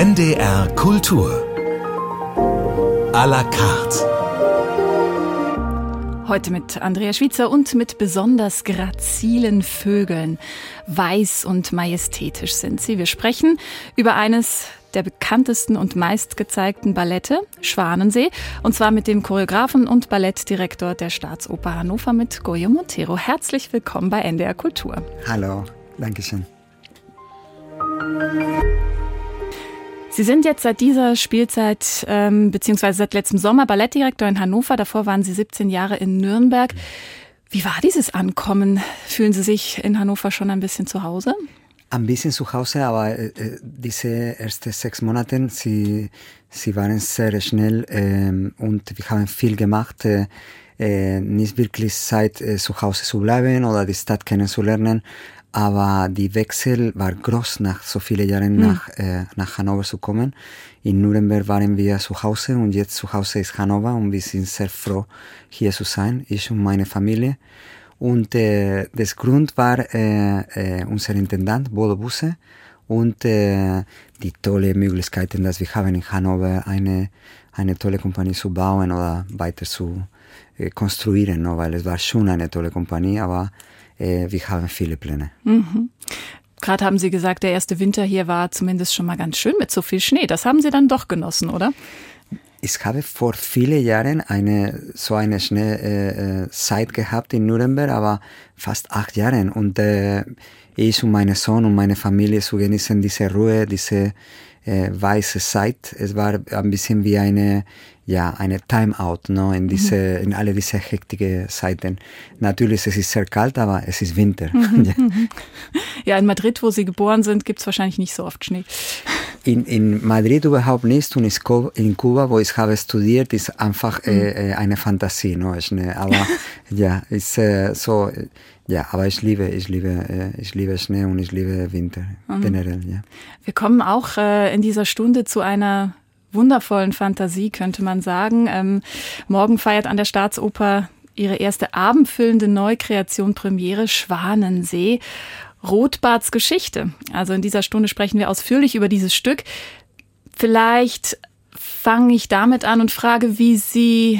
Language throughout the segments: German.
NDR Kultur à la carte. Heute mit Andrea Schwitzer und mit besonders grazilen Vögeln. Weiß und majestätisch sind sie. Wir sprechen über eines der bekanntesten und meistgezeigten Ballette, Schwanensee, und zwar mit dem Choreografen und Ballettdirektor der Staatsoper Hannover, mit Goyo Montero. Herzlich willkommen bei NDR Kultur. Hallo, danke schön. Sie sind jetzt seit dieser Spielzeit, beziehungsweise seit letztem Sommer Ballettdirektor in Hannover. Davor waren Sie 17 Jahre in Nürnberg. Wie war dieses Ankommen? Fühlen Sie sich in Hannover schon ein bisschen zu Hause? Ein bisschen zu Hause, aber diese ersten 6 Monate, sie waren sehr schnell und wir haben viel gemacht. Nicht wirklich Zeit, zu Hause zu bleiben oder die Stadt kennenzulernen. Aber die Wechsel war groß, nach so vielen Jahren nach Hannover zu kommen. In Nürnberg waren wir zu Hause und jetzt zu Hause ist Hannover und wir sind sehr froh, hier zu sein, ich und meine Familie. Und das Grund war unser Intendant, Bodo Busse, und die tolle Möglichkeiten, dass wir haben in Hannover eine tolle Kompanie zu bauen oder weiter zu konstruieren, no? Weil es war schon eine tolle Kompanie, aber wir haben viele Pläne. Mhm. Gerade haben Sie gesagt, der erste Winter hier war zumindest schon mal ganz schön mit so viel Schnee. Das haben Sie dann doch genossen, oder? Ich habe vor vielen Jahren eine Schneezeit gehabt in Nürnberg, aber fast 8 Jahre. Und ich und mein Sohn und meine Familie zu genießen diese Ruhe, diese weiße Zeit. Es war ein bisschen wie eine Timeout, no? In alle diese hektische Zeiten. Natürlich, es ist sehr kalt, aber es ist Winter. Ja, in Madrid, wo Sie geboren sind, gibt es wahrscheinlich nicht so oft Schnee. In Madrid überhaupt nicht, und in Kuba, wo ich habe studiert, ist einfach eine Fantasie, no? Schnee. Aber ist so. Ja, aber ich liebe Schnee und ich liebe Winter generell. Ja. Wir kommen auch in dieser Stunde zu einer wundervollen Fantasie, könnte man sagen. Morgen feiert an der Staatsoper ihre erste abendfüllende Neukreation Premiere, Schwanensee, Rotbarts Geschichte. Also in dieser Stunde sprechen wir ausführlich über dieses Stück. Vielleicht fange ich damit an und frage, wie Sie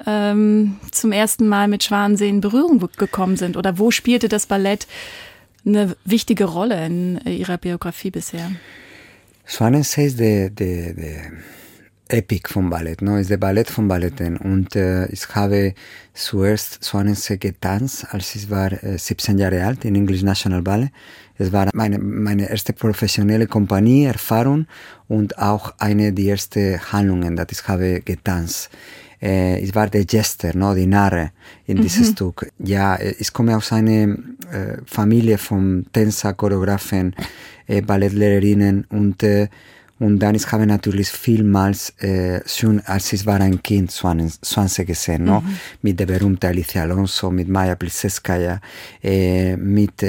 zum ersten Mal mit Schwanensee in Berührung gekommen sind, oder wo spielte das Ballett eine wichtige Rolle in Ihrer Biografie bisher? Schwanensee ist der Epic vom Ballett, no? Ist der Ballett von Balletten. Und ich habe zuerst Schwanensee getanzt, als ich war 17 Jahre alt, in English National Ballet. Es war meine erste professionelle Kompanie, Erfahrung, und auch eine der ersten Handlungen, die ich habe getanzt. Ich war der Jester, no, die Narre in dieses Stück. Ja, ich komme aus einer Familie von Tänzer, Choreografen, Ballettlehrerinnen und dann ich habe natürlich vielmals schon, als ich war ein Kind, Schwanensee gesehen, no? Mit der berühmten Alicia Alonso, mit Maja Plisetskaya, mit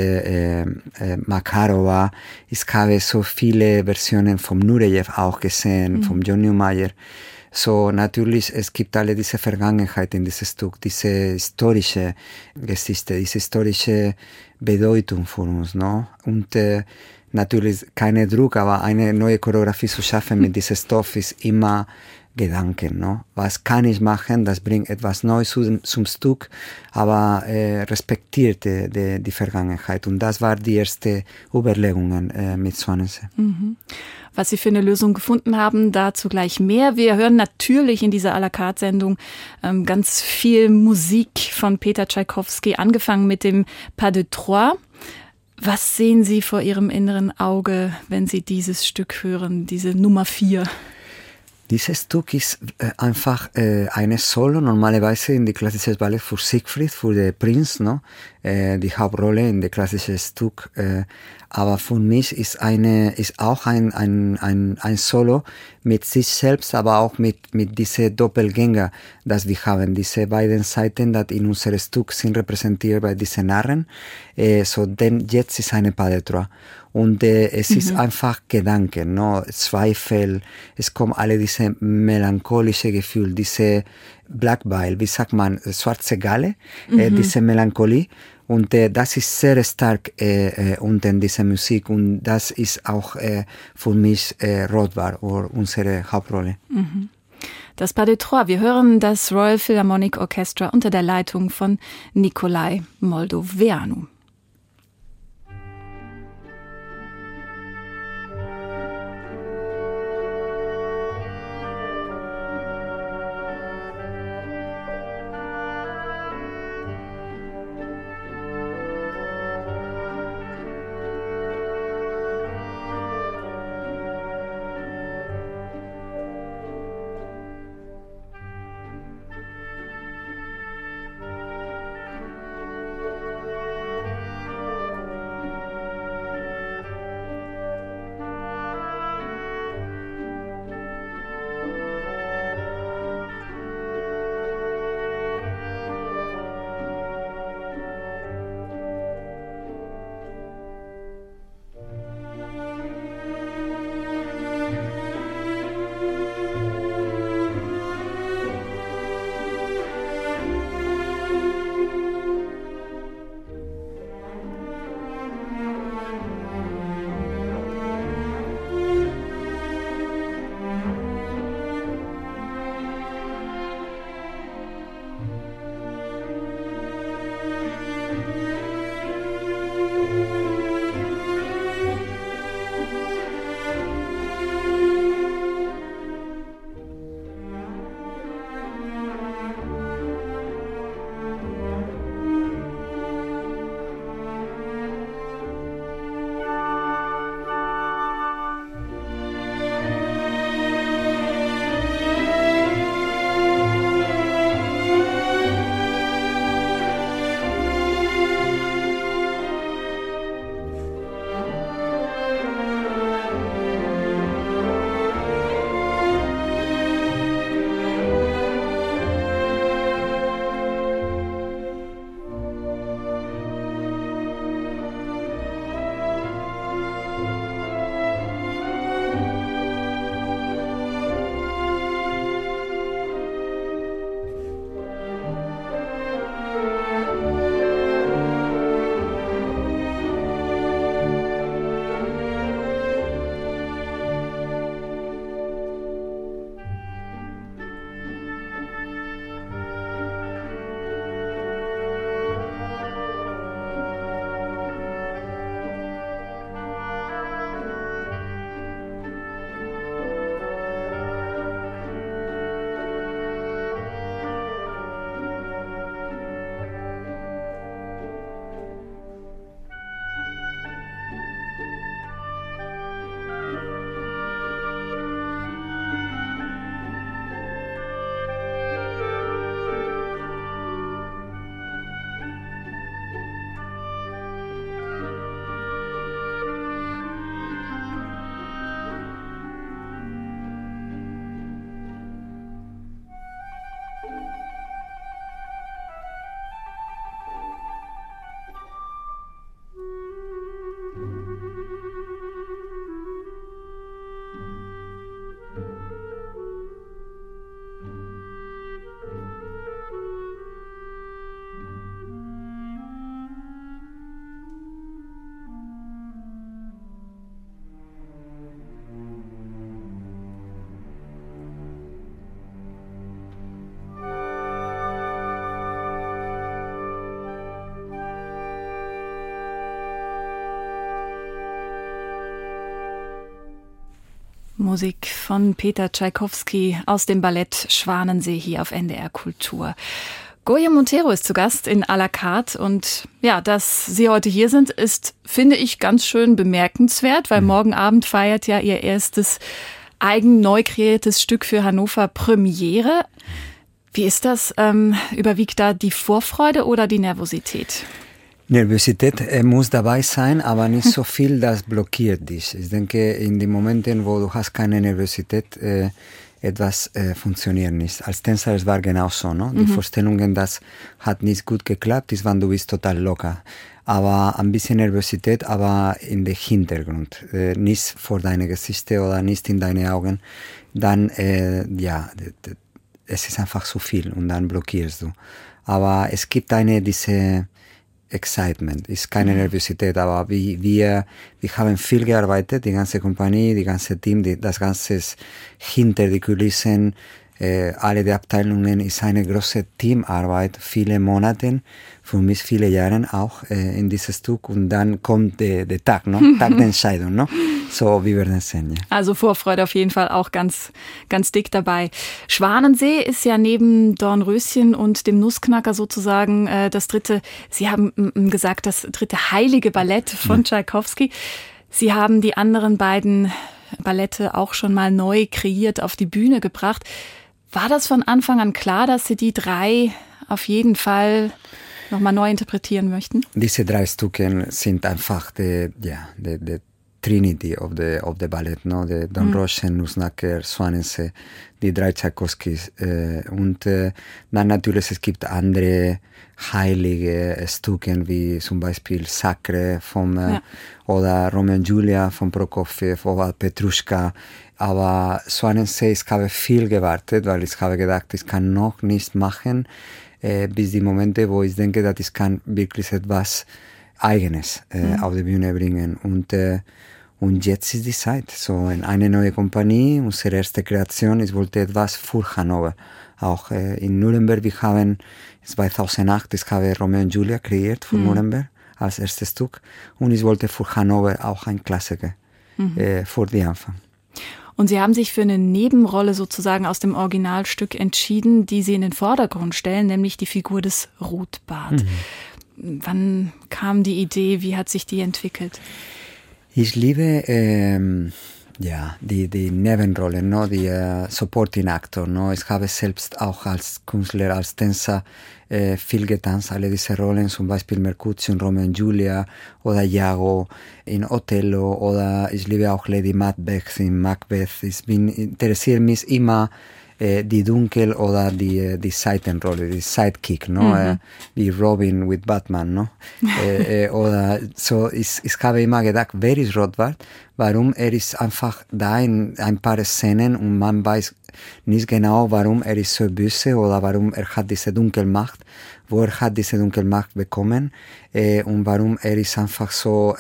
Makarova. Ich habe so viele Versionen vom Nureyev auch gesehen, vom John Neumeier. So, natürlich, es gibt alle diese Vergangenheit in dieses Stück, diese historische Geschichte, diese historische Bedeutung für uns, no? Und natürlich keine Druck, aber eine neue Choreografie zu schaffen mit diesem Stoff ist immer Gedanken, no? Was kann ich machen? Das bringt etwas Neues zum Stück, aber respektiert die Vergangenheit. Und das war die erste Überlegungen mit Schwanensee. Was Sie für eine Lösung gefunden haben, dazu gleich mehr. Wir hören natürlich in dieser à la carte Sendung ganz viel Musik von Peter Tschaikowski, angefangen mit dem Pas de Trois. Was sehen Sie vor Ihrem inneren Auge, wenn Sie dieses Stück hören, diese Nummer 4? Dieses Stück ist einfach eine Solo, normalerweise in die klassische Ballett für Siegfried, für den Prinz, no? Die Hauptrolle in der klassischen Stück. Aber für mich ist auch ein Solo mit sich selbst, aber auch mit diese Doppelgänger, das wir haben. Diese beiden Seiten, die in unserem Stück sind repräsentiert bei diesen Narren. Denn jetzt ist eine Pas de Trois. Und es ist einfach Gedanken, no? Zweifel, es kommen alle diese melancholische Gefühle, diese Black Bile, wie sagt man, schwarze Galle, diese Melancholie. Und das ist sehr stark unter dieser Musik und das ist auch für mich Rotbar, unsere Hauptrolle. Mhm. Das Pas de Trois. Wir hören das Royal Philharmonic Orchestra unter der Leitung von Nicolae Moldoveanu. Musik von Peter Tschaikowski aus dem Ballett Schwanensee hier auf NDR Kultur. Goya Montero ist zu Gast in à la carte und ja, dass Sie heute hier sind, ist, finde ich, ganz schön bemerkenswert, weil morgen Abend feiert ja Ihr erstes eigen neu kreiertes Stück für Hannover Premiere. Wie ist das? Überwiegt da die Vorfreude oder die Nervosität? Nervosität muss dabei sein, aber nicht so viel, das blockiert dich. Ich denke, in den Momenten, wo du hast keine Nervosität, etwas funktioniert nicht. Als Tänzer, es war genauso, ne? Die Vorstellungen, das hat nicht gut geklappt, ist, wenn du bist total locker. Aber ein bisschen Nervosität, aber in den Hintergrund. Nicht vor deine Gesichter oder nicht in deine Augen. Dann, es ist einfach zu viel und dann blockierst du. Aber es gibt diese Excitement, ist keine Nervosität, aber wir haben viel gearbeitet, die ganze Kompanie, die ganze Team, das Ganze hinter die Kulissen, alle die Abteilungen ist eine große Teamarbeit, viele Monate, für mich viele Jahre auch in dieses Stück und dann kommt der Tag, no? Tag der Entscheidung, no? So, wir werden es sehen, ja. Also Vorfreude auf jeden Fall auch ganz, ganz dick dabei. Schwanensee ist ja neben Dornröschen und dem Nussknacker sozusagen das dritte, Sie haben gesagt, das dritte heilige Ballett von Tschaikowski. Sie haben die anderen beiden Ballette auch schon mal neu kreiert auf die Bühne gebracht. War das von Anfang an klar, dass Sie die drei auf jeden Fall nochmal neu interpretieren möchten? Diese drei Stücke sind einfach die Trinity of the Ballet, no? Der Dornröschen, Nussknacker, Schwanensee, die drei Tschaikowskis. Und dann natürlich, es gibt andere heilige Stücke, wie zum Beispiel Sacre oder Romeo und Julia von Prokofjew oder Petruschka. Aber Schwanensee, ich habe viel gewartet, weil ich habe gedacht, ich kann noch nichts machen, bis die Momente, wo ich denke, dass ich kann wirklich etwas Eigenes auf die Bühne bringen. Und jetzt ist die Zeit. So in eine neue Kompanie, unsere erste Kreation, ich wollte etwas für Hannover. Auch in Nuremberg, wir haben 2008, ich habe Romeo und Julia kreiert für Nuremberg als erstes Stück. Und ich wollte für Hannover auch ein Klassiker für den Anfang. Und Sie haben sich für eine Nebenrolle sozusagen aus dem Originalstück entschieden, die Sie in den Vordergrund stellen, nämlich die Figur des Rotbart. Wann kam die Idee? Wie hat sich die entwickelt? Ich liebe die Nebenrolle, no? Die Supporting Actor. No? Ich habe selbst auch als Künstler, als Tänzer viel getanzt, alle diese Rollen, zum Beispiel Mercutio in Romeo und Julia oder Iago in Othello oder ich liebe auch Lady Macbeth in Macbeth. Ich interessiere mich immer die Dunkel- oder die Seitenrolle, die Sidekick, no? Wie Robin with Batman, no? Oder so, ich habe immer gedacht, wer ist Rotbart? Warum ist einfach da in ein paar Szenen und man weiß nicht genau, warum ist so böse oder warum hat diese Dunkelmacht, wo hat diese Dunkelmacht bekommen und warum ist einfach so,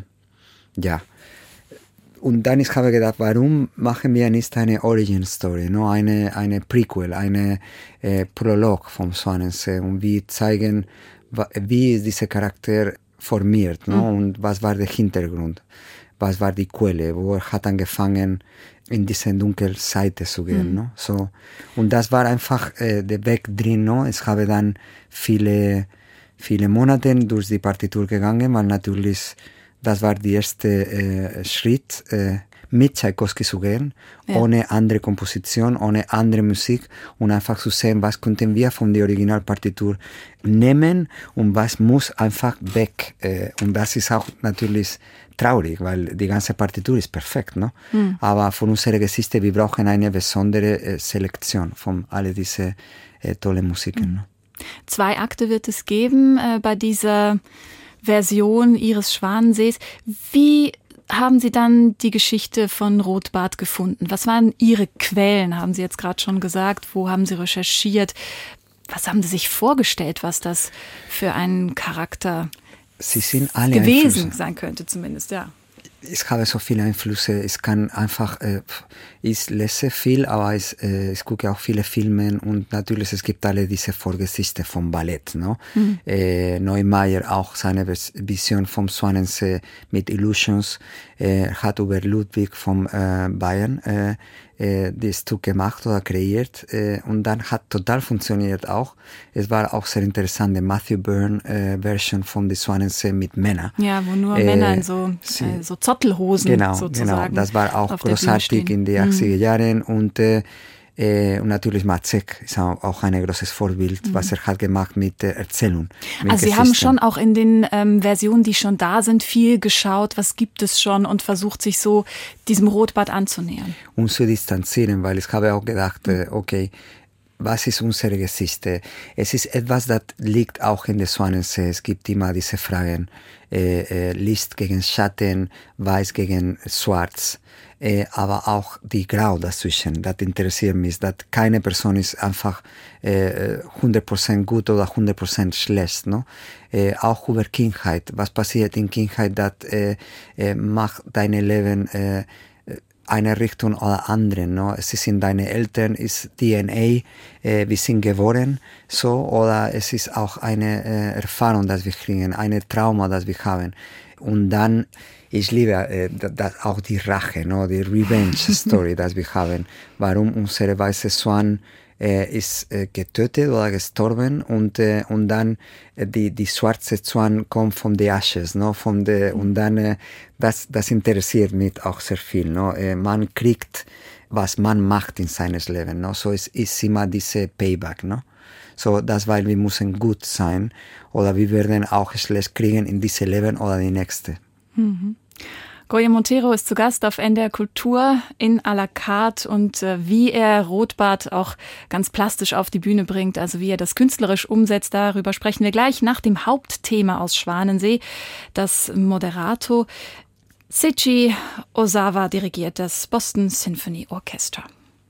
Und dann ich habe gedacht, warum machen wir nicht eine Origin Story, no? eine Prequel, eine Prolog vom Schwanensee und wir zeigen, wie ist dieser Charakter formiert, no? Und was war der Hintergrund, was war die Quelle, wo hat angefangen in diese dunkle Seite zu gehen, no? So, und das war einfach der Weg drin, no? Ich habe dann viele Monate durch die Partitur gegangen, weil natürlich das war der erste Schritt, mit Tschaikowski zu gehen, ohne andere Komposition, ohne andere Musik und einfach zu sehen, was könnten wir von der Originalpartitur nehmen und was muss einfach weg. Und das ist auch natürlich traurig, weil die ganze Partitur ist perfekt, no? Aber für unsere Geschichte, wir brauchen eine besondere Selektion von all diese tollen Musiken. No? 2 Akte wird es geben bei dieser Version Ihres Schwanensees. Wie haben Sie dann die Geschichte von Rotbart gefunden? Was waren Ihre Quellen, haben Sie jetzt gerade schon gesagt? Wo haben Sie recherchiert? Was haben Sie sich vorgestellt, was das für ein Charakter gewesen sein könnte zumindest, ja? Ich habe so viele Einflüsse, ich kann einfach, ich lese viel, aber ich gucke auch viele Filme und natürlich es gibt alle diese Vorgeschichte vom Ballett, no? Neumeier auch seine Vision vom Schwanensee mit Illusions, hat über Ludwig von Bayern das Stück gemacht oder kreiert und dann hat total funktioniert auch. Es war auch sehr interessant, die Matthew Byrne Version von der Schwanensee mit Männern. Ja, wo nur Männer in so Zottelhosen sozusagen. Genau, das war auch großartig in den 80er Jahren und natürlich Matzek ist auch ein großes Vorbild, was er hat gemacht mit Erzählung. Mit also Sie haben schon auch in den Versionen, die schon da sind, viel geschaut, was gibt es schon und versucht sich so diesem Rotbart anzunähern. Und zu distanzieren, weil ich habe auch gedacht, okay, was ist unsere Geschichte? Es ist etwas, das liegt auch in der Schwanensee. Es gibt immer diese Fragen. Licht gegen Schatten, Weiß gegen Schwarz. Aber auch die Grau dazwischen. Das interessiert mich. Dass keine Person ist einfach 100% gut oder 100% schlecht. No? Auch über Kindheit. Was passiert in Kindheit, das macht dein Leben eine Richtung oder andere. No? Es ist in deinen Eltern, ist DNA, wir sind geboren, so, oder es ist auch eine Erfahrung, das wir kriegen, eine Trauma, das wir haben. Und dann, ich liebe auch die Rache, no? Die Revenge-Story, das wir haben. Warum unsere weiße Schwan ist getötet oder gestorben und dann die schwarze Schwan kommt von den Ashes, no? Und dann das interessiert mich auch sehr viel, no? Man kriegt, was man macht in seinem Leben, no? So es ist immer diese Payback, no? So das, weil wir müssen gut sein oder wir werden auch schlecht kriegen in diesem Leben oder die nächste. Mhm. Goya Montero ist zu Gast auf NDR Kultur in à la carte und wie er Rotbart auch ganz plastisch auf die Bühne bringt, also wie er das künstlerisch umsetzt, darüber sprechen wir gleich nach dem Hauptthema aus Schwanensee, das Moderato. Seiji Ozawa dirigiert das Boston Symphony Orchestra.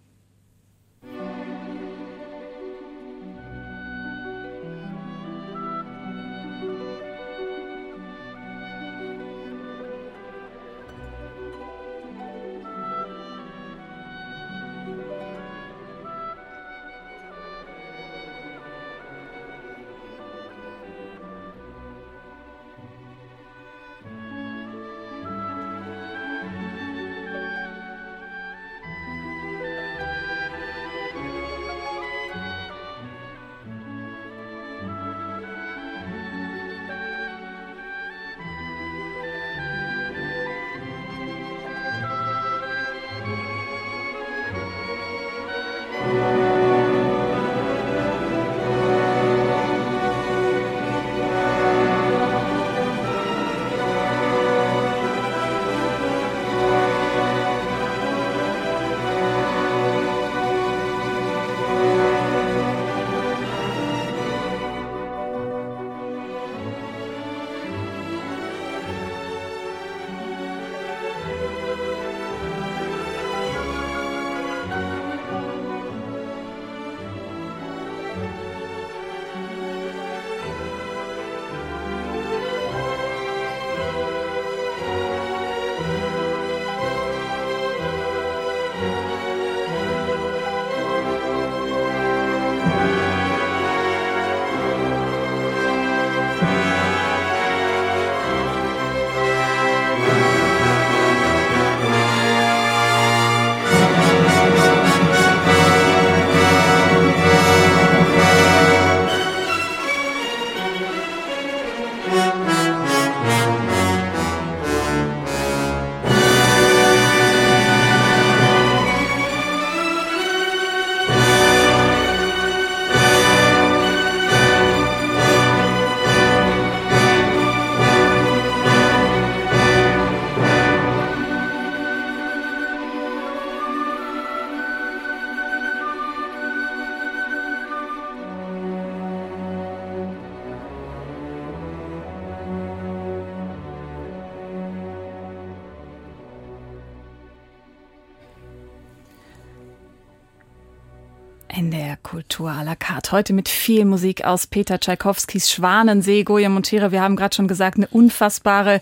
In der Kultur à la carte. Heute mit viel Musik aus Peter Tschaikowskis Schwanensee. Goya Montero, wir haben gerade schon gesagt, eine unfassbare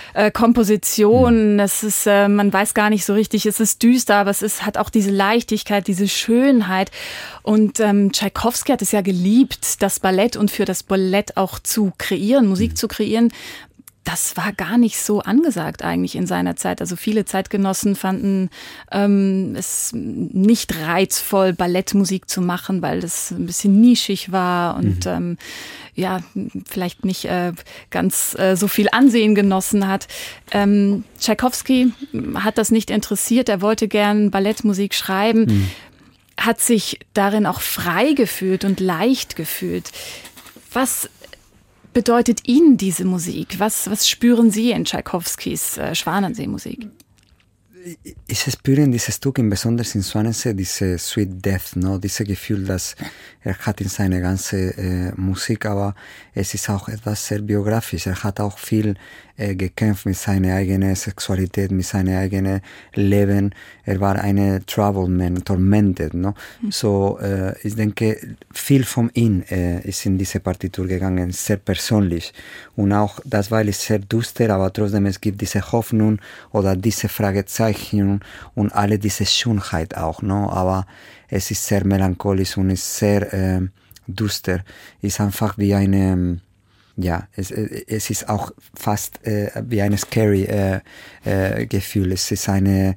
Komposition. Es ist, man weiß gar nicht so richtig, es ist düster, aber es hat auch diese Leichtigkeit, diese Schönheit. Und Tschaikowski hat es ja geliebt, das Ballett und für das Ballett auch zu kreieren, Musik zu kreieren. Das war gar nicht so angesagt eigentlich in seiner Zeit. Also viele Zeitgenossen fanden es nicht reizvoll, Ballettmusik zu machen, weil das ein bisschen nischig war und vielleicht nicht ganz so viel Ansehen genossen hat. Tschaikowski hat das nicht interessiert. Er wollte gern Ballettmusik schreiben, hat sich darin auch frei gefühlt und leicht gefühlt. Was bedeutet Ihnen diese Musik? Was spüren Sie in Tschaikowskis Schwanensee-Musik? ich spüre in diesem Stück, besonders in Swanensee, diese Sweet Death, no? Dieses Gefühl, das hat in seiner ganzen Musik, aber es ist auch etwas sehr biografisch. Er hat auch viel gekämpft mit seiner eigenen Sexualität, mit seinem eigenen Leben. Er war eine Trouble Man, tormented, no? So, ich denke, viel von ihm ist in diese Partitur gegangen, sehr persönlich. Und auch das, weil es sehr düster, aber trotzdem es gibt diese Hoffnung oder diese Fragezeichen und alle diese Schönheit auch, no? Aber es ist sehr melancholisch und ist sehr düster. Es ist einfach wie eine, es ist auch fast wie ein scary Gefühl. Es ist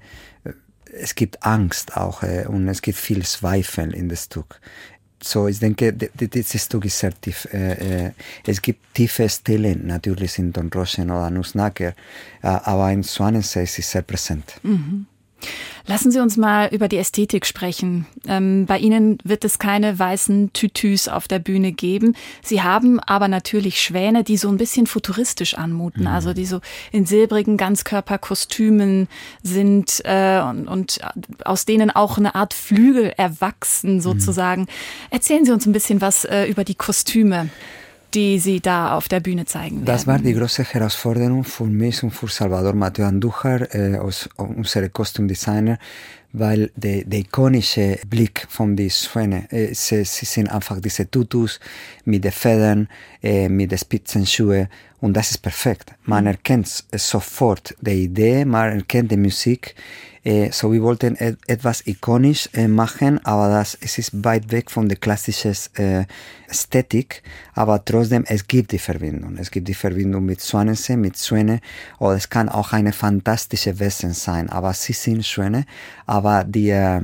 es gibt Angst auch und es gibt viel Zweifel in das Stück. So, ich denke, dieses Stück ist sehr tief. Es gibt tiefe Stellen natürlich in Dornröschen oder Nussnacker, aber in Swanensee ist es sehr präsent. Mhm. Lassen Sie uns mal über die Ästhetik sprechen. Bei Ihnen wird es keine weißen Tütüs auf der Bühne geben. Sie haben aber natürlich Schwäne, die so ein bisschen futuristisch anmuten, also die so in silbrigen Ganzkörperkostümen sind und aus denen auch eine Art Flügel erwachsen sozusagen. Erzählen Sie uns ein bisschen was über die Kostüme, die Sie da auf der Bühne zeigen werden. Das war die große Herausforderung für mich und für Salvador Mateo Andújar, unser Kostümdesigner, weil der ikonische Blick von den Schwänen, sie sind einfach diese Tutus mit den Federn, mit den Spitzenschuhen und das ist perfekt. Man erkennt sofort die Idee, man erkennt die Musik. So, wir wollten etwas ikonisch machen, aber es ist weit weg von der klassischen Ästhetik, aber trotzdem, es gibt die Verbindung. Es gibt die Verbindung mit Swanensee, mit Schwäne, oder es kann auch eine fantastische Wesen sein, aber sie sind Schwäne, aber der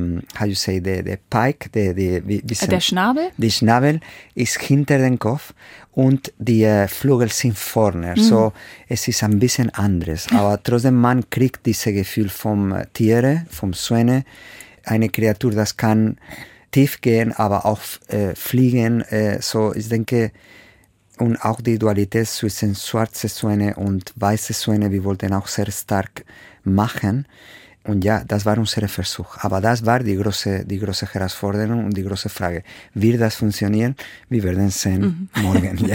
Pike, der Schnabel? Der Schnabel ist hinter dem Kopf und die Flügel sind vorne, so es ist ein bisschen anderes, aber trotzdem man kriegt dieses Gefühl vom Tiere, vom Schwäne, eine Kreatur, das kann tief gehen, aber auch fliegen, so ich denke, und auch die Dualität zwischen schwarze Schwäne und weiße Schwäne, wir wollten auch sehr stark machen. Und ja, das war unser Versuch. Aber das war die große Herausforderung und die große Frage. Wird das funktionieren? Wir werden sehen morgen. Ja.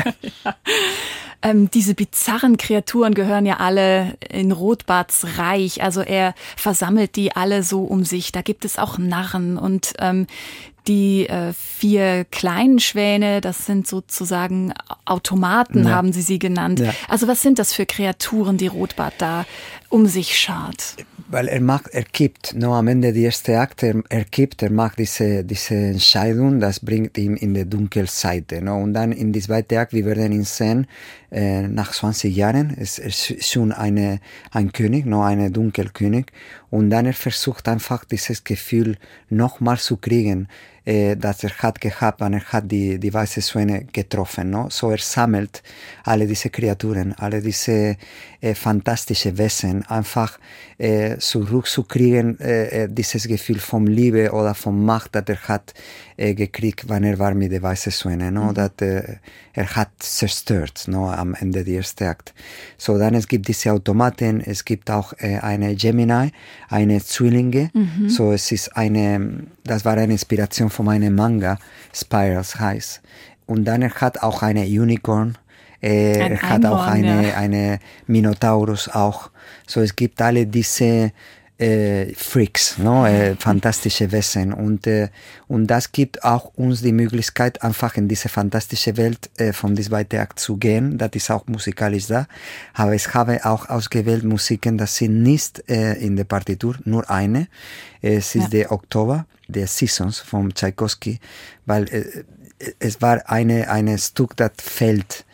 Diese bizarren Kreaturen gehören ja alle in Rotbarts Reich. Also er versammelt die alle so um sich. Da gibt es auch Narren und die 4 kleinen Schwäne, das sind sozusagen Automaten, haben Sie genannt. Ja. Also was sind das für Kreaturen, die Rotbart da um sich schart? Weil er kippt, no, am Ende die erste Akt, er macht diese Entscheidung, das bringt ihn in die Dunkelseite, no, und dann in die zweite Akt, wir werden ihn sehen, nach 20 Jahren, es ist schon ein König, no, eine Dunkelkönig, und dann er versucht einfach dieses Gefühl nochmal zu kriegen, das er hat gehabt, und er hat die weiße Schwäne getroffen, no, so er sammelt alle diese Kreaturen, alle diese fantastische Wesen, einfach zurückzukriegen, dieses Gefühl von Liebe oder von Macht, das er hat gekriegt, wenn er war mit der weißen Schwäne, no, das er hat zerstört, no, am Ende der ersten Akt. So, dann es gibt diese Automaten, es gibt auch eine Gemini, eine Zwillinge, so es ist das war eine Inspiration von meinem Manga, Spirals heißt. Und dann er hat auch eine Unicorn, er hat auch eine Minotaurus auch. So, es gibt alle diese Freaks, no? Fantastische Wesen. Und das gibt auch uns die Möglichkeit, einfach in diese fantastische Welt von diesem zweiten Akt zu gehen. Das ist auch musikalisch da. Aber ich habe auch ausgewählt Musiken, das sind nicht in der Partitur, nur eine. Es ist der Oktober, der Seasons von Tchaikovsky, weil es war ein Stück, das fällt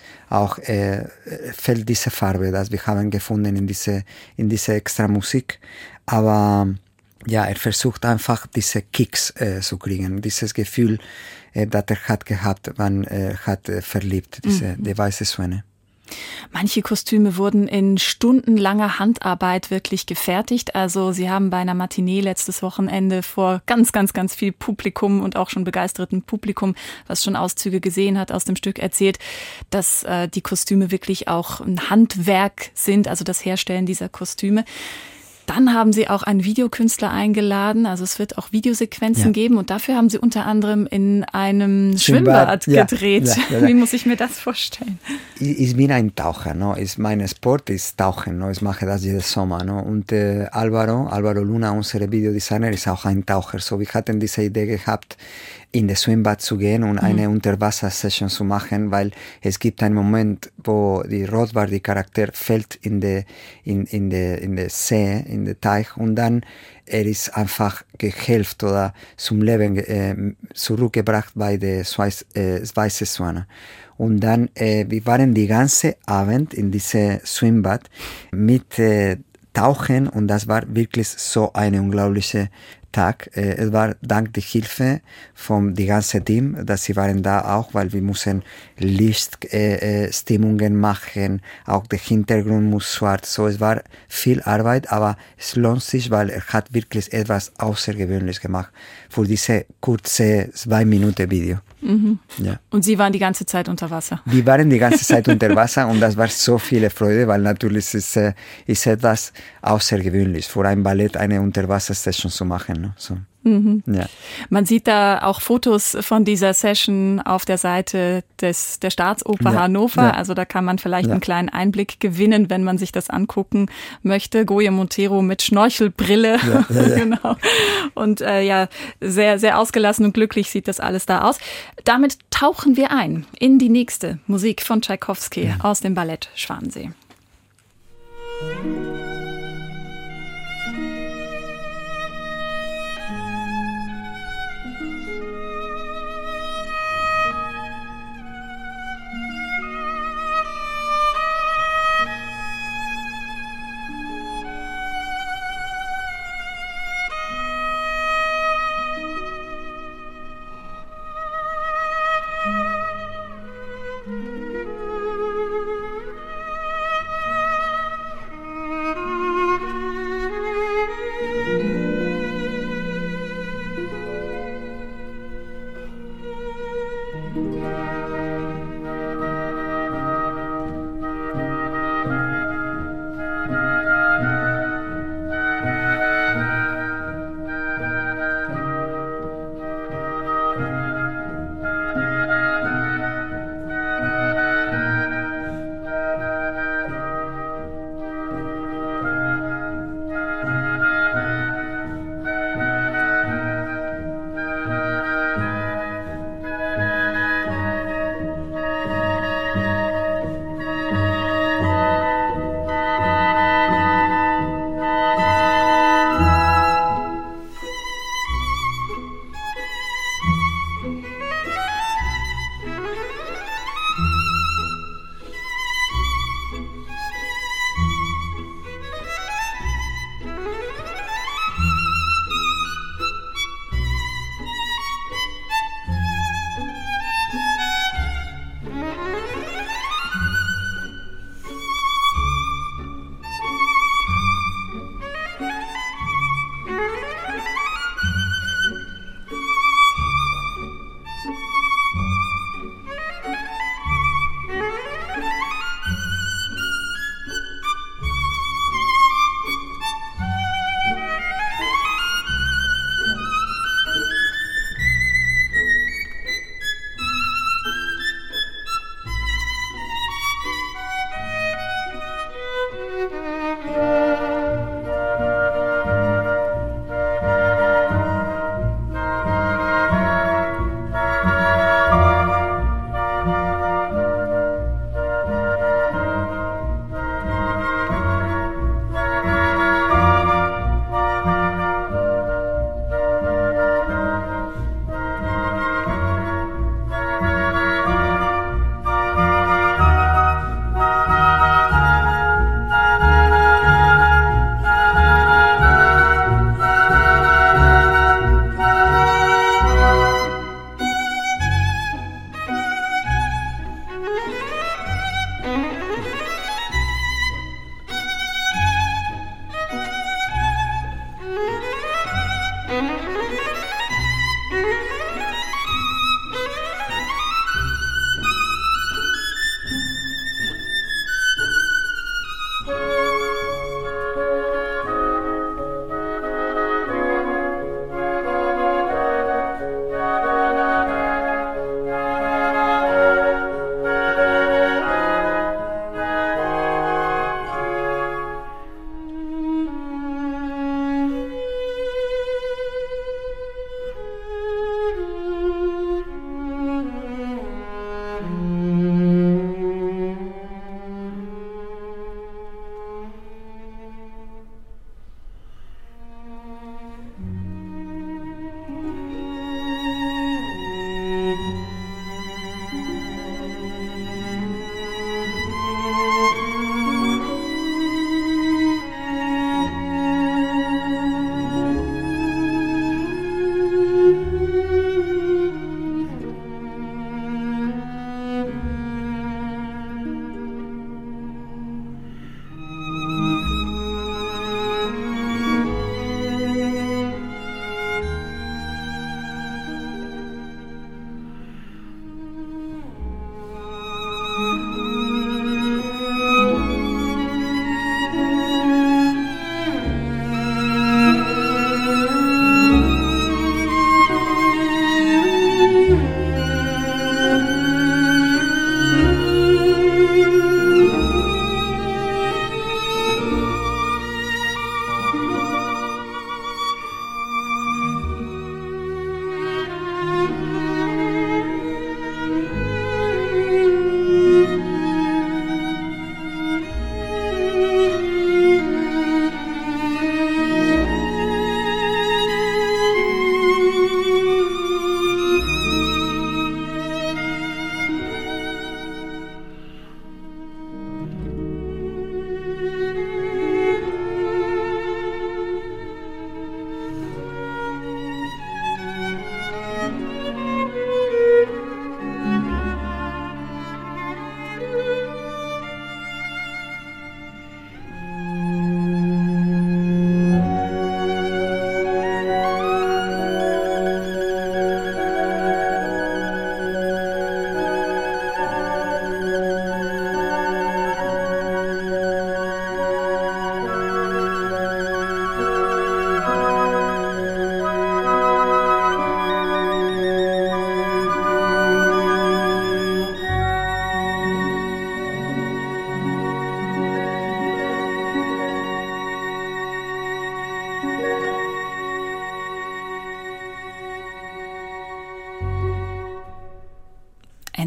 diese Farbe, das wir haben gefunden in diese extra Musik. Aber ja, er versucht einfach diese Kicks zu kriegen, dieses Gefühl, das er hat gehabt, wenn er hat verliebt, die weiße Schwäne. Manche Kostüme wurden in stundenlanger Handarbeit wirklich gefertigt. Also Sie haben bei einer Matinee letztes Wochenende vor ganz, ganz, ganz viel Publikum und auch schon begeistertem Publikum, was schon Auszüge gesehen hat aus dem Stück, erzählt, dass die Kostüme wirklich auch ein Handwerk sind, also das Herstellen dieser Kostüme. Dann haben Sie auch einen Videokünstler eingeladen, also es wird auch Videosequenzen geben und dafür haben Sie unter anderem in einem Schwimmbad gedreht. Wie muss ich mir das vorstellen? Ich bin ein Taucher, no? Mein Sport ist Tauchen, no? Ich mache das jeden Sommer. No? Und Alvaro Luna, unser Videodesigner, ist auch ein Taucher. So, wir hatten diese Idee gehabt, in das Schwimmbad zu gehen und eine Unterwasser-Session zu machen, weil es gibt einen Moment, wo die Rothbard, die Charakter, fällt in der See, in den Teich und dann er ist einfach gehelft oder zum Leben zurückgebracht bei der weißen Schwan. Und dann, wir waren die ganze Abend in diesem Schwimmbad mit Tauchen und das war wirklich so eine unglaubliche Tag. Es war dank der Hilfe vom die ganze Team, dass sie waren da auch, weil wir mussten Lichtstimmungen machen, auch der Hintergrund muss schwarz. So, es war viel Arbeit, aber es lohnt sich, weil er hat wirklich etwas Außergewöhnliches gemacht für diese kurze 2 Minuten Video. Mhm. Ja. Und Sie waren die ganze Zeit unter Wasser? Wir waren die ganze Zeit unter Wasser und das war so viele Freude, weil natürlich ist etwas außergewöhnlich, für ein Ballett eine Unterwasser-Session zu machen. Ne? So. Mhm. Ja. Man sieht da auch Fotos von dieser Session auf der Seite der Staatsoper Hannover. Ja. Also da kann man vielleicht einen kleinen Einblick gewinnen, wenn man sich das angucken möchte. Goye Montero mit Schnorchelbrille. Ja. Genau. Und sehr, sehr ausgelassen und glücklich sieht das alles da aus. Damit tauchen wir ein in die nächste Musik von Tschaikowski aus dem Ballett Schwansee.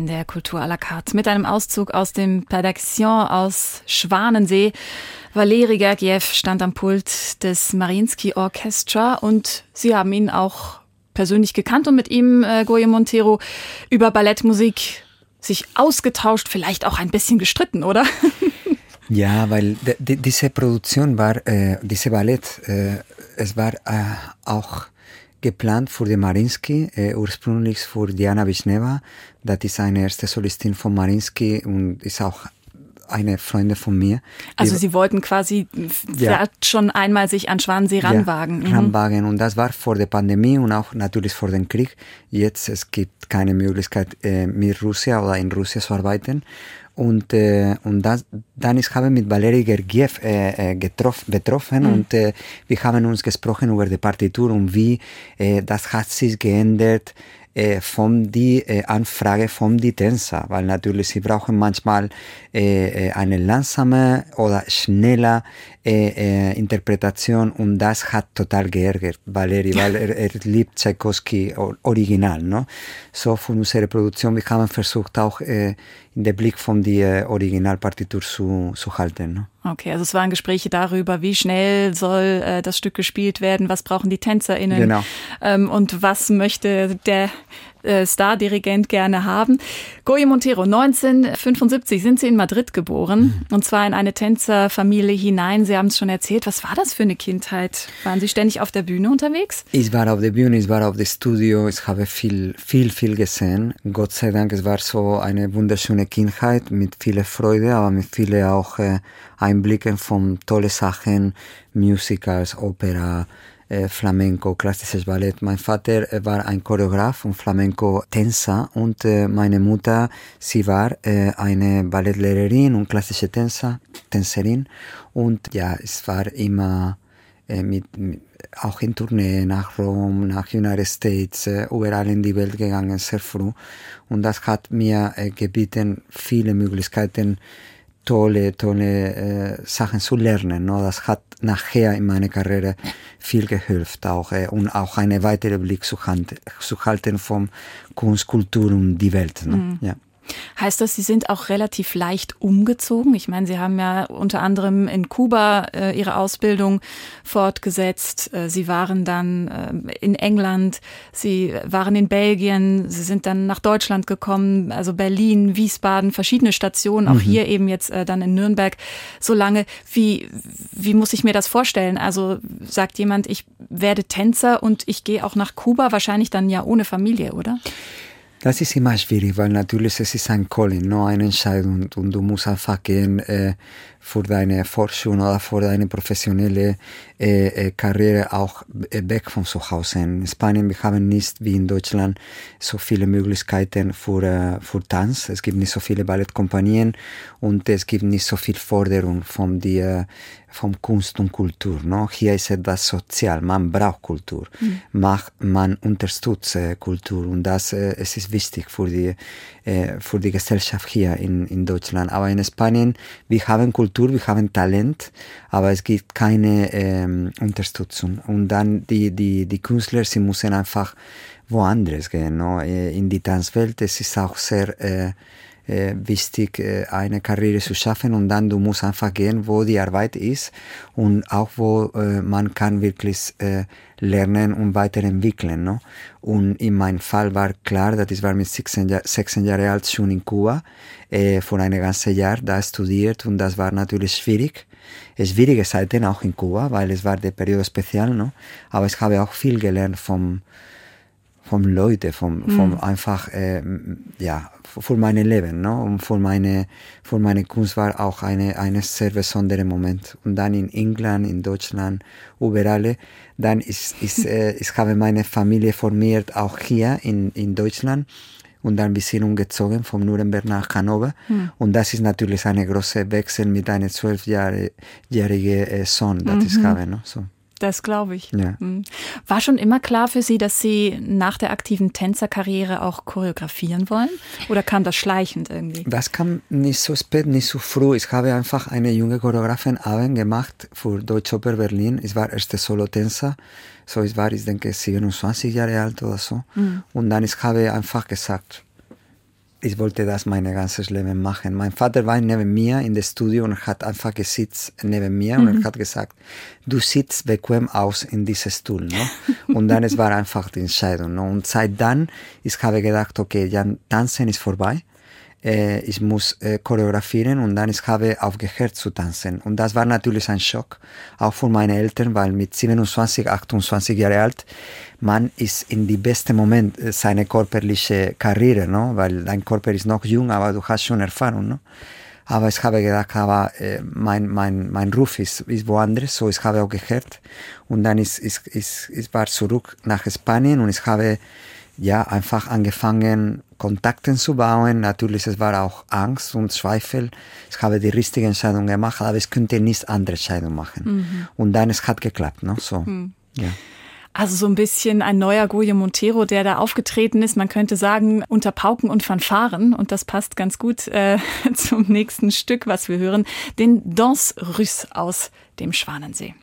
in der Kultur à la carte mit einem Auszug aus dem Pas d'Action aus Schwanensee. Valeri Gergiev stand am Pult des Mariinsky Orchestra und Sie haben ihn auch persönlich gekannt und mit ihm, Goye Montero, über Ballettmusik sich ausgetauscht, vielleicht auch ein bisschen gestritten, oder? Ja, weil diese Produktion war, diese Ballett, es war auch geplant für den Mariinsky, ursprünglich für Diana Vishneva. Das ist eine erste Solistin von Mariinsky und ist auch eine Freundin von mir. Also Sie wollten quasi schon einmal sich an Schwanensee ranwagen. Ja, ranwagen. Und das war vor der Pandemie und auch natürlich vor dem Krieg. Jetzt es gibt keine Möglichkeit, mit Russland oder in Russland zu arbeiten. Und dann habe ich mit Valeri Gergiev betroffen und wir haben uns gesprochen über die Partitur und wie das hat sich geändert von die Anfrage von die Tänzer, weil natürlich sie brauchen manchmal eine langsame oder schnelle Interpretation und das hat total geärgert Valeri, weil er liebt Tchaikovsky Original, no? So von unserer Produktion, wir haben versucht auch in den Blick von die Originalpartitur zu halten, no? Okay, also es waren Gespräche darüber, wie schnell soll das Stück gespielt werden, was brauchen die TänzerInnen, genau. Und was möchte der Stardirigent gerne haben. Goye Montero, 1975 sind Sie in Madrid geboren, und zwar in eine Tänzerfamilie hinein. Sie haben es schon erzählt. Was war das für eine Kindheit? Waren Sie ständig auf der Bühne unterwegs? Ich war auf der Bühne, ich war auf dem Studio, ich habe viel gesehen. Gott sei Dank, es war so eine wunderschöne Kindheit mit viel Freude, aber mit vielen auch Einblicken von tollen Sachen, Musicals, Opera, Flamenco, klassisches Ballett. Mein Vater war ein Choreograf und Flamenco-Tänzer und meine Mutter, sie war eine Ballettlehrerin und klassische Tänzerin und ja, es war immer auch in Tournee nach Rom, nach United States, überall in die Welt gegangen, sehr früh. Und das hat mir gebeten, viele Möglichkeiten, tolle Sachen zu lernen. No? Das hat nachher in meiner Karriere viel geholfen auch, und auch einen weiteren Blick zu halten von Kunst, Kultur und die Welt. No? Mhm. Ja. Heißt das, Sie sind auch relativ leicht umgezogen? Ich meine, Sie haben ja unter anderem in Kuba Ihre Ausbildung fortgesetzt. Sie waren dann in England, Sie waren in Belgien, Sie sind dann nach Deutschland gekommen, also Berlin, Wiesbaden, verschiedene Stationen, auch hier eben jetzt dann in Nürnberg so lange. Wie muss ich mir das vorstellen? Also sagt jemand, ich werde Tänzer und ich gehe auch nach Kuba, wahrscheinlich dann ja ohne Familie, oder? Das ist immer schwierig, weil natürlich es ist ein Calling, no? Eine Entscheidung und du musst einfach gehen für deine Forschung oder für deine professionelle Karriere auch weg von zu Hause. In Spanien, wir haben nicht wie in Deutschland so viele Möglichkeiten für Tanz. Es gibt nicht so viele Ballettkompanien und es gibt nicht so viel Forderung von Kunst und Kultur. No? Hier ist etwas sozial, man braucht Kultur, man unterstützt Kultur und es ist wichtig für die Gesellschaft hier in Deutschland. Aber in Spanien, wir haben Kultur, wir haben Talent, aber es gibt keine Unterstützung. Und dann die Künstler, sie müssen einfach woanders gehen. No? In die Tanzwelt, es ist auch sehr wichtig, eine Karriere zu schaffen und dann du musst einfach gehen, wo die Arbeit ist und auch wo man kann wirklich lernen und weiterentwickeln. No? Und in meinem Fall war klar, dass ich war mit 16 Jahren alt schon in Kuba, vor einem ganzen Jahr da studiert und das war natürlich schwierig. Schwierige Zeiten auch in Kuba, weil es war der Periode spezial, no? Aber ich habe auch viel gelernt vom Leute, vom einfach, für mein Leben, no? Und für meine Kunst war auch eine sehr besondere Moment. Und dann in England, in Deutschland, überall, dann ich habe meine Familie formiert, auch hier in Deutschland. Und dann wir sind umgezogen von Nürnberg nach Hannover. Und das ist natürlich ein großer Wechsel mit einem 12-jährigen Sohn, das ich habe, no? So. Das glaube ich. Ja. War schon immer klar für Sie, dass Sie nach der aktiven Tänzerkarriere auch choreografieren wollen? Oder kam das schleichend irgendwie? Das kam nicht so spät, nicht so früh. Ich habe einfach eine junge Choreografenabend gemacht für Deutsche Oper Berlin. Ich war erste Solo-Tänzer. So, ich denke, 27 Jahre alt oder so. Und dann habe ich einfach gesagt, ich wollte das mein ganzes Leben machen. Mein Vater war neben mir in das Studio und hat einfach gesitzt neben mir und er hat gesagt, du sitzt bequem aus in diesem Stuhl. Ne? Und dann es war einfach die Entscheidung. Ne? Und seit dann, ich habe gedacht, okay, ja, Tanzen ist vorbei. Ich muss choreografieren und dann ich habe aufgehört zu tanzen. Und das war natürlich ein Schock, auch für meine Eltern, weil mit 27, 28 Jahre alt, man ist in die beste Moment seiner körperlichen Karriere, no? Weil dein Körper ist noch jung, aber du hast schon Erfahrung. No? Aber ich habe gedacht, mein Ruf ist woanders, so ich habe auch gehört. Und dann ich war zurück nach Spanien und ich habe einfach angefangen, Kontakte zu bauen. Natürlich, es war auch Angst und Zweifel. Ich habe die richtige Entscheidung gemacht, aber ich könnte nicht andere Entscheidung machen. Und dann, es hat geklappt, ne? So, ja. Also so ein bisschen ein neuer Guillermo Montero, der da aufgetreten ist. Man könnte sagen, unter Pauken und Fanfaren. Und das passt ganz gut zum nächsten Stück, was wir hören. Den Danse Russe aus dem Schwanensee.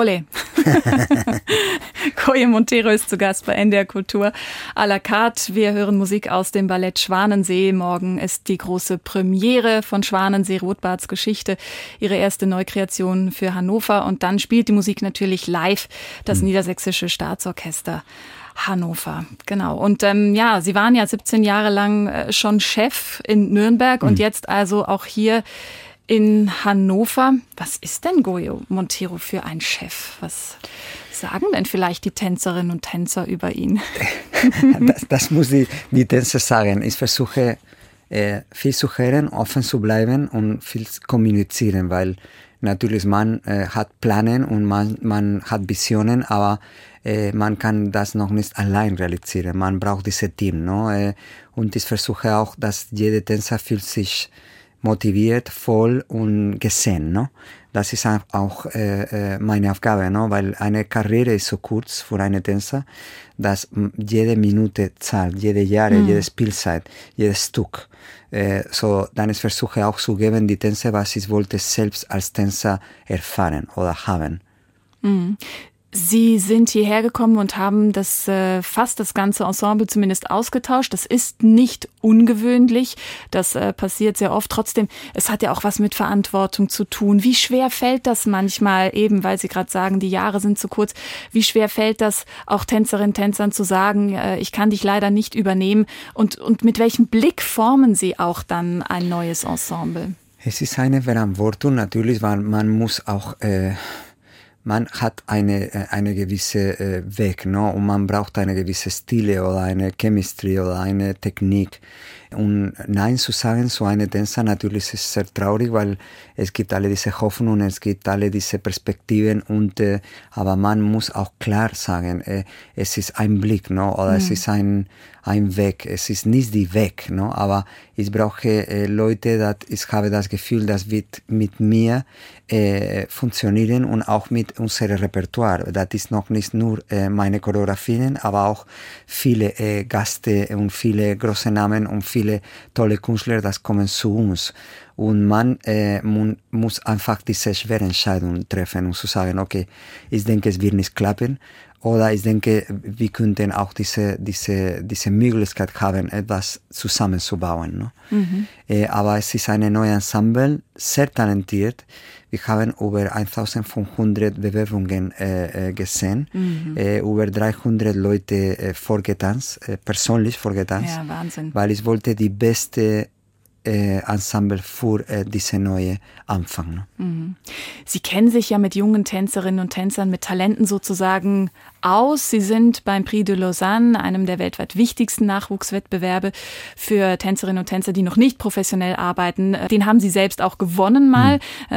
Ole. Goye Montero ist zu Gast bei NDR Kultur à la carte. Wir hören Musik aus dem Ballett Schwanensee. Morgen ist die große Premiere von Schwanensee, Rotbarts Geschichte, ihre erste Neukreation für Hannover. Und dann spielt die Musik natürlich live das Niedersächsische Staatsorchester Hannover, genau. Und Sie waren ja 17 Jahre lang schon Chef in Nürnberg und jetzt also auch hier in Hannover. Was ist denn Goye Montero für ein Chef? Was sagen denn vielleicht die Tänzerinnen und Tänzer über ihn? Das muss die Tänzer sagen. Ich versuche viel zu hören, offen zu bleiben und viel zu kommunizieren, weil natürlich man hat Pläne und man hat Visionen, aber man kann das noch nicht allein realisieren. Man braucht dieses Team. No? Und ich versuche auch, dass jeder Tänzer fühlt sich motiviert, voll und gesehen. No? Das ist auch meine Aufgabe, no? Weil eine Karriere ist so kurz für einen Tänzer, dass jede Minute zahlt, jede Jahre, jede Spielzeit, jedes Stück. So, dann ich versuche auch zu geben, die Tänzer, was ich wollte, selbst als Tänzer erfahren oder haben. Sie sind hierher gekommen und haben fast das ganze Ensemble zumindest ausgetauscht. Das ist nicht ungewöhnlich. Das passiert sehr oft. Trotzdem, es hat ja auch was mit Verantwortung zu tun. Wie schwer fällt das manchmal, eben weil Sie gerade sagen, die Jahre sind zu kurz, wie schwer fällt das auch Tänzerinnen, Tänzern zu sagen, ich kann dich leider nicht übernehmen? Und mit welchem Blick formen Sie auch dann ein neues Ensemble? Es ist eine Verantwortung natürlich, weil man muss auch man hat eine gewisse Weg, no? Und man braucht eine gewisse Stile oder eine Chemistry oder eine Technik. Und Nein zu sagen zu einem Tänzer natürlich ist es sehr traurig, weil es gibt alle diese Hoffnungen, es gibt alle diese Perspektiven aber man muss auch klar sagen, es ist ein Blick, no? Oder es ist ein Weg, es ist nicht die Weg, no? Aber ich brauche Leute, ich habe das Gefühl, das wird mit mir funktionieren und auch mit unserem Repertoire. Das ist noch nicht nur meine Choreografien, aber auch viele Gäste und viele große Namen und viele tolle Künstler, das kommen zu uns. Und man muss einfach diese schwere Entscheidung treffen und zu sagen, okay, ich denke, es wird nicht klappen. Oder ich denke, wir könnten auch diese Möglichkeit haben, etwas zusammenzubauen. No? Aber es ist eine neue Ensemble, sehr talentiert. Wir haben über 1500 Bewerbungen gesehen, über 300 Leute vorgetanzt, persönlich vorgetanzt. Ja, Wahnsinn. Weil ich wollte die beste Ensemble für diese neue Anfang. Ne? Sie kennen sich ja mit jungen Tänzerinnen und Tänzern, mit Talenten sozusagen aus. Sie sind beim Prix de Lausanne, einem der weltweit wichtigsten Nachwuchswettbewerbe für Tänzerinnen und Tänzer, die noch nicht professionell arbeiten. Den haben Sie selbst auch gewonnen mal.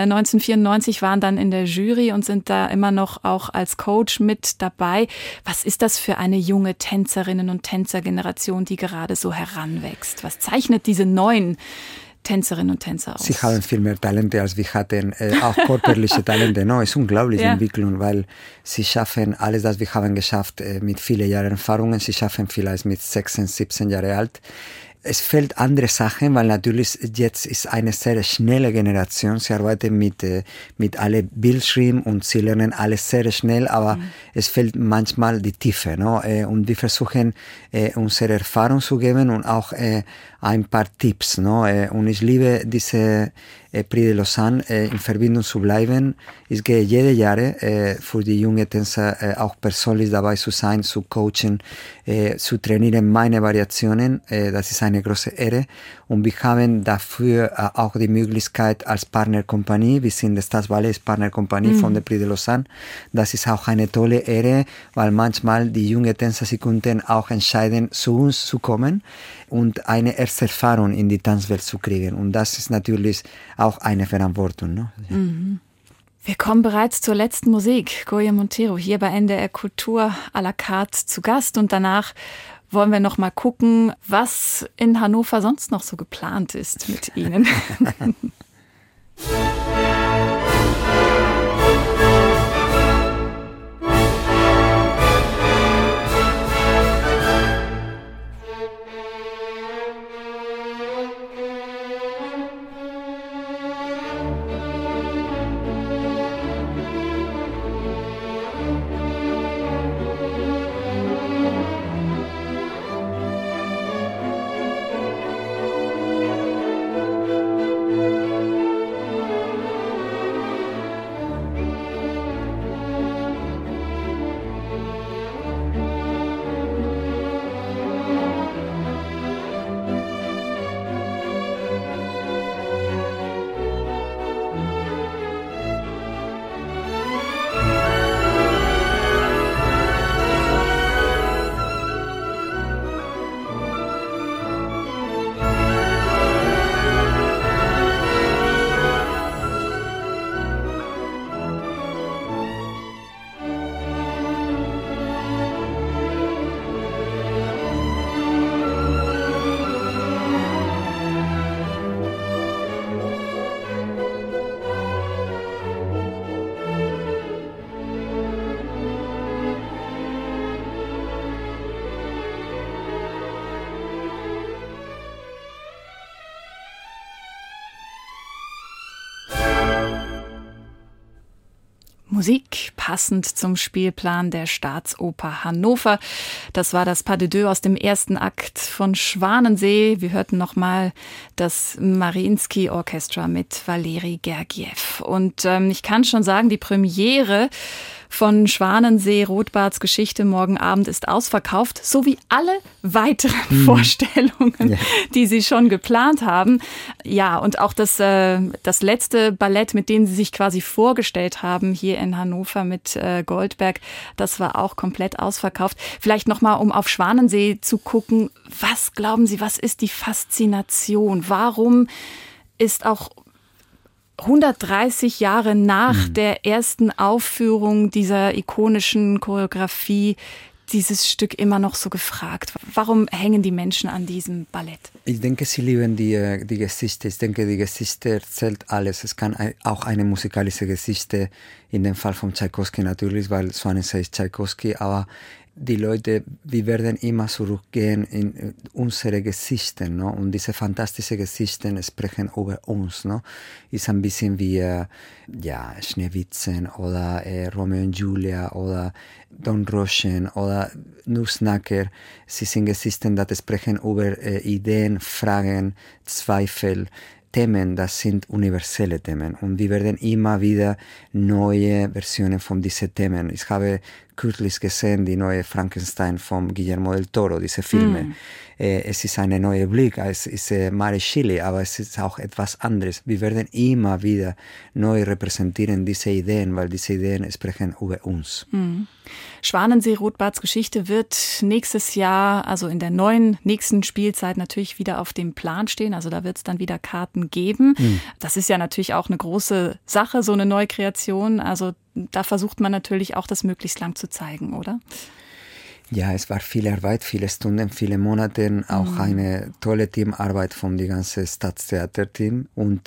1994 waren dann in der Jury und sind da immer noch auch als Coach mit dabei. Was ist das für eine junge Tänzerinnen- und Tänzergeneration, die gerade so heranwächst? Was zeichnet diese neuen Tänzerinnen und Tänzer aus? Sie haben viel mehr Talente, als wir hatten, auch körperliche Talente. No, es ist unglaubliche Entwicklung, weil sie schaffen alles, das wir haben geschafft, mit vielen Jahren Erfahrungen. Sie schaffen vielleicht mit 16, 17 Jahre alt. Es fehlt andere Sachen, weil natürlich jetzt ist eine sehr schnelle Generation. Sie arbeiten mit alle Bildschirm und sie lernen alles sehr schnell, aber es fehlt manchmal die Tiefe, no? Und wir versuchen, unsere Erfahrung zu geben und auch ein paar Tipps, no? Und ich liebe diese Prix de Lausanne in Verbindung zu bleiben. Ich gehe jede Jahre für die jungen Tänzer auch persönlich dabei zu sein, zu coachen, zu trainieren meine Variationen. Das ist eine große Ehre. Und wir haben dafür auch die Möglichkeit als Partnerkompanie, wir sind das Staatsballett Partnerkompanie von der Prix de Lausanne. Das ist auch eine tolle Ehre, weil manchmal die jungen Tänzer, sie konnten auch entscheiden, zu uns zu kommen und eine erste Erfahrung in die Tanzwelt zu kriegen. Und das ist natürlich auch eine Verantwortung. Ne? Wir kommen bereits zur letzten Musik. Goye Montero hier bei NDR Kultur à la carte zu Gast. Und danach wollen wir noch mal gucken, was in Hannover sonst noch so geplant ist mit Ihnen. Musik, passend zum Spielplan der Staatsoper Hannover. Das war das Pas de Deux aus dem ersten Akt von Schwanensee. Wir hörten nochmal das Mariinsky Orchestra mit Valeri Gergiev. Und ich kann schon sagen, die Premiere von Schwanensee, Rotbarts Geschichte morgen Abend ist ausverkauft, so wie alle weiteren Vorstellungen, die Sie schon geplant haben. Ja, und auch das letzte Ballett, mit dem Sie sich quasi vorgestellt haben, hier in Hannover mit Goldberg, das war auch komplett ausverkauft. Vielleicht nochmal, um auf Schwanensee zu gucken, was glauben Sie, was ist die Faszination? Warum ist auch 130 Jahre nach der ersten Aufführung dieser ikonischen Choreografie dieses Stück immer noch so gefragt? Warum hängen die Menschen an diesem Ballett? Ich denke, sie lieben die Geschichte. Ich denke, die Geschichte erzählt alles. Es kann auch eine musikalische Geschichte, in dem Fall von Tschaikowski natürlich, weil Schwanensee ist Tschaikowski, aber die Leute, wir werden immer zurückgehen in unsere Geschichten, no? Und diese fantastischen Geschichten sprechen über uns, no? Ist ein bisschen wie Schneewittchen oder Romeo und Julia oder Don Roschen oder Nussknacker. Sie sind Geschichten, die sprechen über Ideen, Fragen, Zweifel, Themen, das sind universelle Themen und wir werden immer wieder neue Versionen von diesen Themen. Ich habe kürzlich gesehen die neue Frankenstein von Guillermo del Toro, diese Filme. Es ist ein neuer Blick, es ist Mare Shelley, aber es ist auch etwas anderes. Wir werden immer wieder neu repräsentieren diese Ideen, weil diese Ideen sprechen über uns. Schwanensee, Rotbarts Geschichte wird nächstes Jahr, also in der nächsten Spielzeit natürlich wieder auf dem Plan stehen. Also da wird es dann wieder Karten geben. Das ist ja natürlich auch eine große Sache, so eine Neukreation. Also da versucht man natürlich auch, das möglichst lang zu zeigen, oder? Ja, es war viel Arbeit, viele Stunden, viele Monate, auch eine tolle Teamarbeit von dem ganzen Staatstheaterteam. Und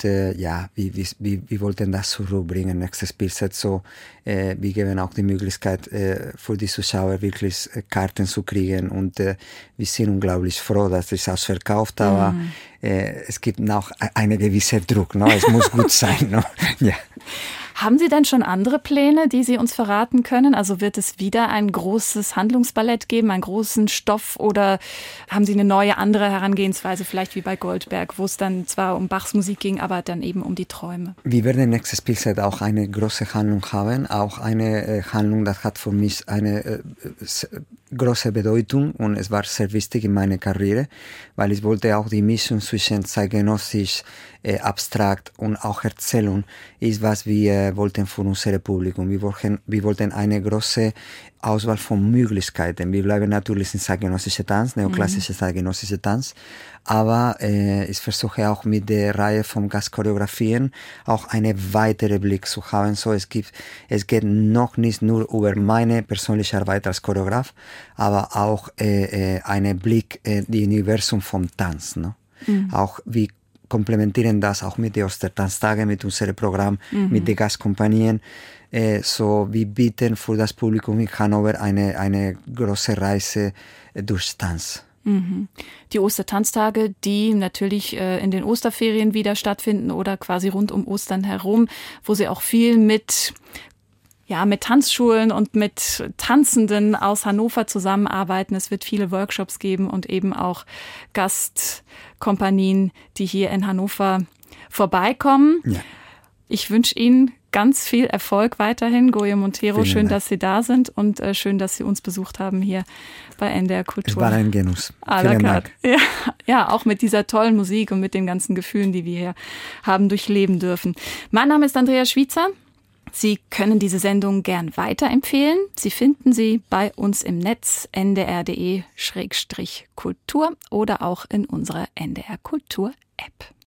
wir wollten das zurückbringen, nächstes Spielzeit so. Wir geben auch die Möglichkeit für die Zuschauer wirklich Karten zu kriegen. Und wir sind unglaublich froh, dass es ausverkauft, aber es gibt noch einen gewissen Druck. No? Es muss gut sein. No? Ja. Haben Sie denn schon andere Pläne, die Sie uns verraten können? Also wird es wieder ein großes Handlungsballett geben, einen großen Stoff, oder haben Sie eine neue, andere Herangehensweise, vielleicht wie bei Goldberg, wo es dann zwar um Bachs Musik ging, aber dann eben um die Träume? Wir werden nächste Spielzeit auch eine große Handlung haben, auch eine Handlung, das hat für mich eine große Bedeutung und es war sehr wichtig in meiner Karriere, weil ich wollte auch die Mischung zwischen zeitgenössisch, abstrakt und auch Erzählung ist, was wir wollten für unser Publikum. Wir wollten eine große Auswahl von Möglichkeiten. Wir bleiben natürlich in zeitgenössischer Tanz, neoklassischer zeitgenössischer Tanz, aber ich versuche auch mit der Reihe von Gastchoreografien auch einen weiteren Blick zu haben. So, es geht noch nicht nur über meine persönliche Arbeit als Choreograf, aber auch einen Blick in das Universum vom Tanz. No? Auch wie komplementieren das auch mit den Ostertanztagen, mit unserem Programm, mit den Gastkompanien. So, wir bieten für das Publikum in Hannover eine große Reise durch Tanz. Die Ostertanztage, die natürlich in den Osterferien wieder stattfinden oder quasi rund um Ostern herum, wo Sie auch viel mit Tanzschulen und mit Tanzenden aus Hannover zusammenarbeiten. Es wird viele Workshops geben und eben auch Gastkompanien, die hier in Hannover vorbeikommen. Ja. Ich wünsche Ihnen ganz viel Erfolg weiterhin, Goyo Montero. Schön, dass Sie da sind und schön, dass Sie uns besucht haben hier bei NDR Kultur. Es war ein Genuss. Vielen Dank. Ja, auch mit dieser tollen Musik und mit den ganzen Gefühlen, die wir hier haben durchleben dürfen. Mein Name ist Andrea Schwiezer. Sie können diese Sendung gern weiterempfehlen. Sie finden sie bei uns im Netz ndr.de/kultur oder auch in unserer NDR Kultur App.